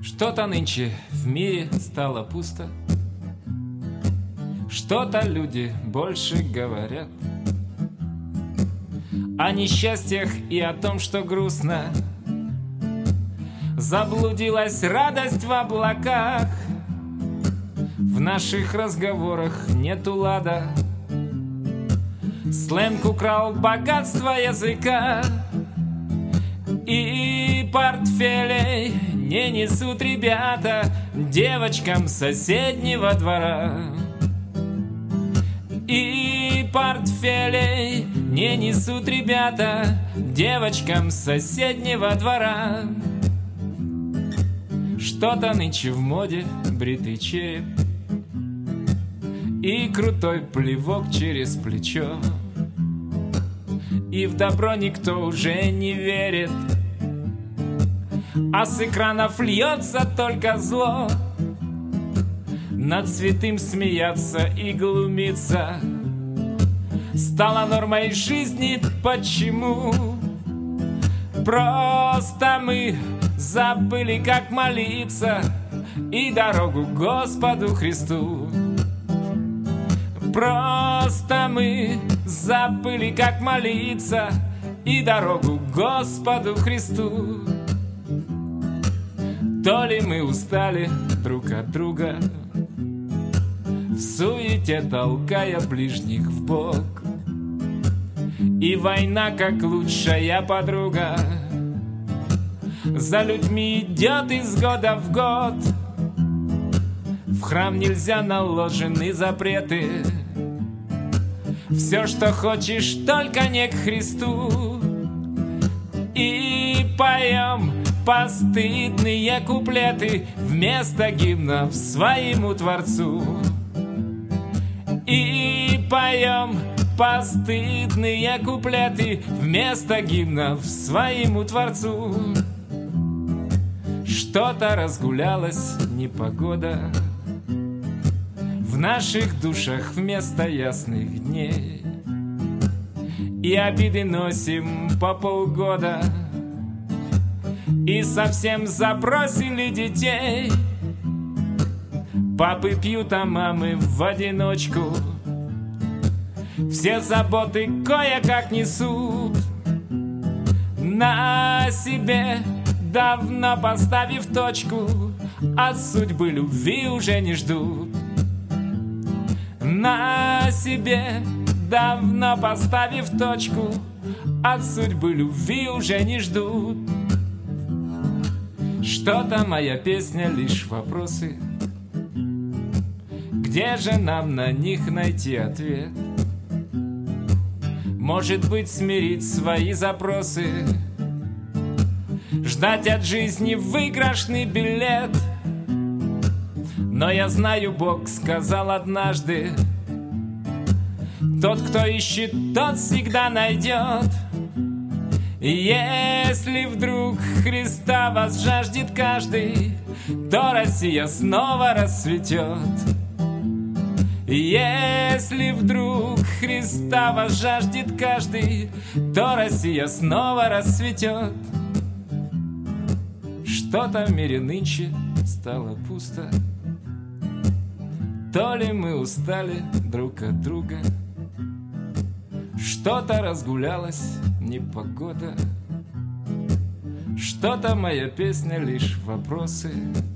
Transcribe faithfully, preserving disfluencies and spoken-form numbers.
Что-то нынче в мире стало пусто, что-то люди больше говорят о несчастьях и о том, что грустно. Заблудилась радость в облаках, в наших разговорах нету лада. Сленг украл богатство языка, и портфелей не несут ребята девочкам соседнего двора. И портфелей не несут ребята девочкам соседнего двора. Что-то нынче в моде бритый череп и крутой плевок через плечо, и в добро никто уже не верит, а с экранов льется только зло. Над святым смеяться и глумиться стало нормой жизни. Почему? Просто мы забыли, как молиться и дорогу Господу Христу. Просто мы забыли, как молиться и дорогу Господу Христу. То ли мы устали друг от друга, в суете толкая ближних в бок, и война, как лучшая подруга, за людьми идет из года в год. В храм нельзя, наложены запреты. Все, что хочешь, только не к Христу. И поем постыдные куплеты вместо гимнов своему Творцу. И поем постыдные куплеты вместо гимнов своему Творцу. Что-то разгулялась непогода в наших душах вместо ясных дней, и обиды носим по полгода, и совсем забросили детей. Папы пьют, а мамы в одиночку все заботы кое-как несут на себе, давно поставив точку, от судьбы любви уже не ждут. На себе, давно поставив точку, от судьбы любви уже не ждут. Что-то моя песня лишь вопросы, где же нам на них найти ответ? Может быть, смирить свои запросы, ждать от жизни выигрышный билет. Но я знаю, Бог сказал однажды: тот, кто ищет, тот всегда найдет. И если вдруг Христа вас жаждет каждый, то Россия снова расцветет. И если вдруг Христа вас жаждет каждый, то Россия снова расцветет. Что-то в мире нынче стало пусто, то ли мы устали друг от друга, что-то разгулялась непогода, что-то моя песня лишь вопросы,